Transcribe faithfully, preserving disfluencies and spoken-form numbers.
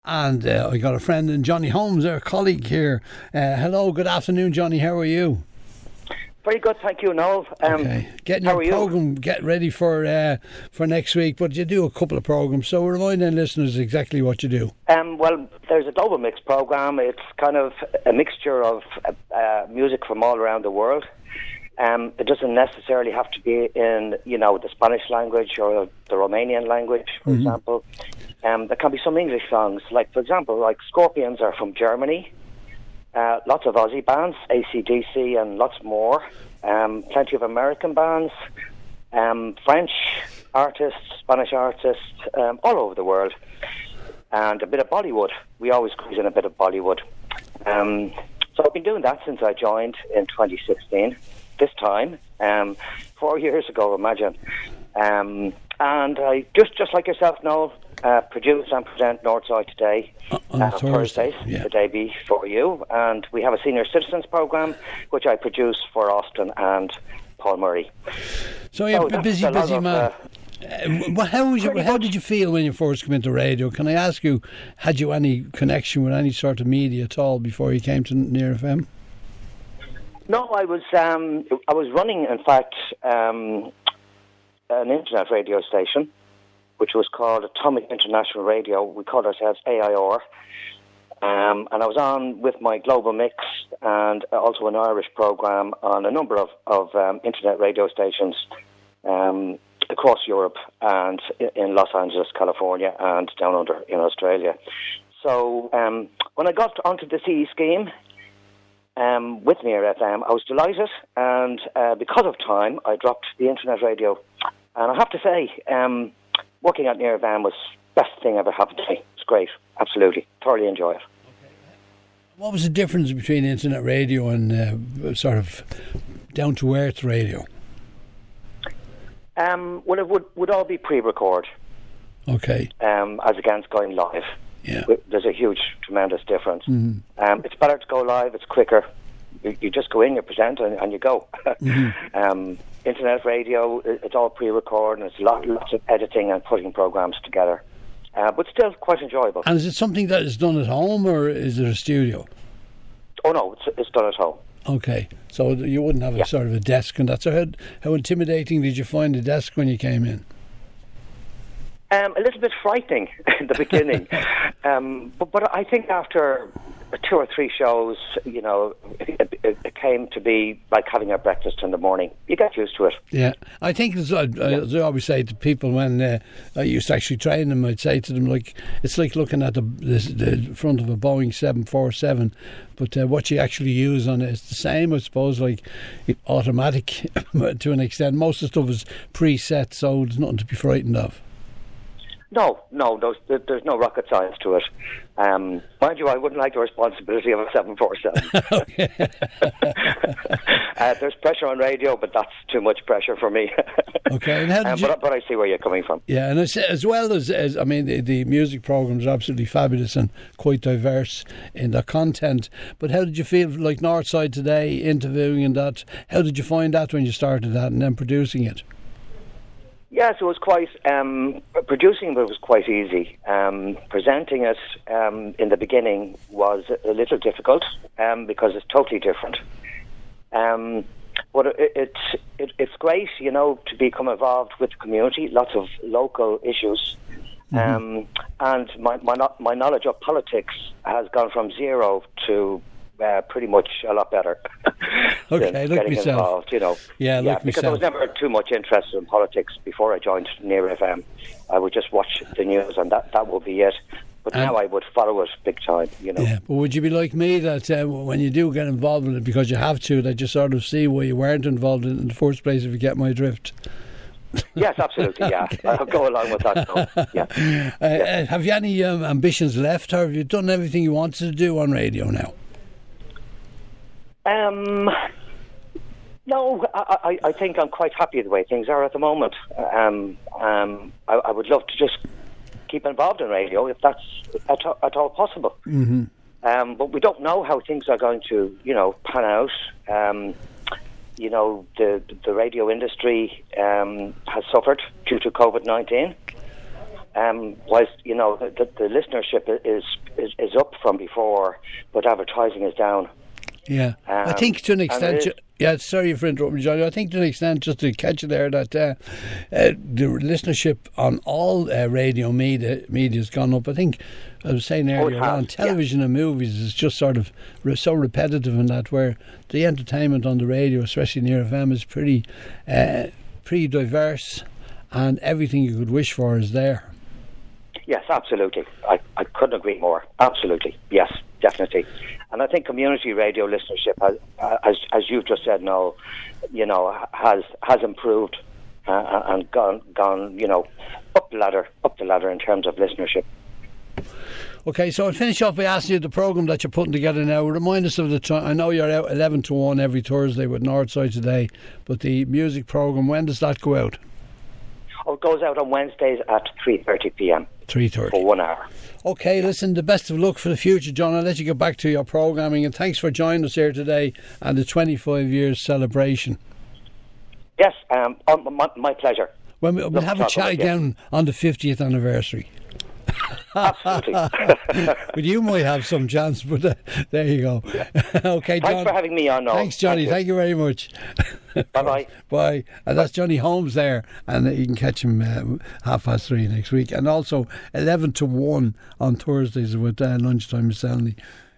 And uh, I got a friend in Johnny Holmes, our colleague here. Uh, hello, good afternoon, Johnny. How are you? Very good, thank you, Noel. Um, okay, getting how your are programme, you? get ready for uh, for next week. But you do a couple of programmes, so reminding listeners exactly what you do. Um, well, there's a Global Mix programme. It's kind of a mixture of uh, music from all around the world. Um, it doesn't necessarily have to be in, you know, the Spanish language or the Romanian language, for mm-hmm. example. Um, there can be some English songs, like, for example, like Scorpions are from Germany. Uh, lots of Aussie bands, A C D C and lots more. Um, plenty of American bands, um, French artists, Spanish artists, um, all over the world. And a bit of Bollywood. We always squeeze in a bit of Bollywood. Um, so I've been doing that since I joined in twenty sixteen. This time, um, four years ago, imagine. Um, and I, just just like yourself, Noel, uh, produce and present Northside Today uh, on uh, Thursdays, yeah. the day before you. And we have a Senior Citizens programme, which I produce for Austin and Paul Murray. So you're so a busy, a busy of, man. Uh, Uh, how was you, how did you feel when you first came into radio? Can I ask you, had you any connection with any sort of media at all before you came to Near F M? No, I was um, I was running, in fact, um, an internet radio station, which was called Atomic International Radio. We called ourselves A I R. Um, and I was on with my Global Mix and also an Irish programme on a number of, of um, internet radio stations um, across Europe and in Los Angeles, California, and down under in Australia. So um, when I got onto the C E scheme, Um, with Near F M, I was delighted, and uh, because of time, I dropped the internet radio. And I have to say, um, working at Near F M was the best thing ever happened to me. It's great, absolutely, thoroughly enjoy it. What was the difference between internet radio and uh, sort of down-to-earth radio? Um, well, it would, would all be pre-record. Okay. Um, as against going live. Yeah. There's a huge, tremendous difference. Mm-hmm. Um, it's better to go live, it's quicker. You, you just go in, you present, and, and you go. mm-hmm. um, internet radio, it's all pre-recorded, and it's lot, lots of editing and putting programs together. Uh, but still quite enjoyable. And is it something that is done at home, or is it a studio? Oh, no, it's, it's done at home. Okay, so you wouldn't have a yeah. sort of a desk and that. So how, how intimidating did you find the desk when you came in? Um, a little bit frightening in the beginning, um, but, but I think after two or three shows, you know, it, it, it came to be like having a breakfast in the morning. You get used to it. Yeah, I think as I, yeah. as I always say to people when uh, I used to actually train them, I'd say to them, like, it's like looking at the, the, the front of a Boeing seven forty-seven, but uh, what you actually use on it is the same, I suppose, like automatic to an extent. Most of the stuff is preset, so there's nothing to be frightened of. No, no, there's, there's no rocket science to it. Um, mind you, I wouldn't like the responsibility of a seven forty-seven. uh, there's pressure on radio, but that's too much pressure for me. Okay, and how did um, you... but, but I see where you're coming from. Yeah, and as, as well as, as, I mean, the, the music programmes are absolutely fabulous and quite diverse in their content. But how did you feel, like Northside Today, interviewing and that? How did you find that when you started that and then producing it? Yes, it was quite, um, producing it was quite easy. Um, presenting it um, in the beginning was a little difficult um, because it's totally different. Um, but it, it, it, it's great, you know, to become involved with the community, lots of local issues. Mm-hmm. Um, and my, my, my knowledge of politics has gone from zero to Uh, pretty much a lot better. Okay, look getting myself. involved, you know. Yeah, yeah look because myself. I was never too much interested in politics before I joined Near F M. I would just watch the news and that, that would be it. But and now I would follow it big time, you know. Yeah, but would you be like me that uh, when you do get involved in it because you have to, that you sort of see why you weren't involved in it in the first place, if you get my drift? Yes, absolutely, yeah. Okay. I'll go along with that. So, yeah. Uh, yeah. Have you any um, ambitions left, or have you done everything you wanted to do on radio now? Um, no, I, I, I think I'm quite happy the way things are at the moment. Um, um, I, I would love to just keep involved in radio if that's at, at all possible. Mm-hmm. Um, but we don't know how things are going to, you know, pan out. Um, you know, the the radio industry um, has suffered due to COVID nineteen. Um, whilst you know the, the, the listenership is, is is up from before, but advertising is down. Yeah, um, I think to an extent. Is, yeah, sorry for interrupting, Johnny. I think to an extent, just to catch you there, that uh, uh, the listenership on all uh, radio media media has gone up. I think I was saying earlier oh, on, television yeah. and movies is just sort of re- so repetitive in that, where the entertainment on the radio, especially near F M, is pretty uh, pretty diverse, and everything you could wish for is there. Yes, absolutely. I, I couldn't agree more. Absolutely. Yes, definitely. And I think community radio listenership, has, uh, as as you've just said, no, you know, has has improved uh, and gone gone, you know, up the ladder, up the ladder in terms of listenership. Okay, so I'll finish off by asking you the programme that you're putting together now. Remind us of the time. I know you're out eleven to one every Thursday with Northside Today, but the music programme, when does that go out? Oh, it goes out on Wednesdays at three thirty p.m. three thirty for one hour. Okay, listen, the best of luck for the future, John. I'll let you get back to your programming, and thanks for joining us here today and the twenty-five years celebration. Yes, um, my, my pleasure. Well, we'll Love have a chat again on the fiftieth anniversary. Absolutely. But you might have some chance, but uh, there you go. Yeah. Okay, John. Thanks for having me on. Noel. Thanks, Johnny. Thank you, Thank you very much. Bye-bye. Bye. And that's Johnny Holmes there, and you can catch him uh, half past three next week, and also eleven to one on Thursdays with uh, Lunchtime with Stanley.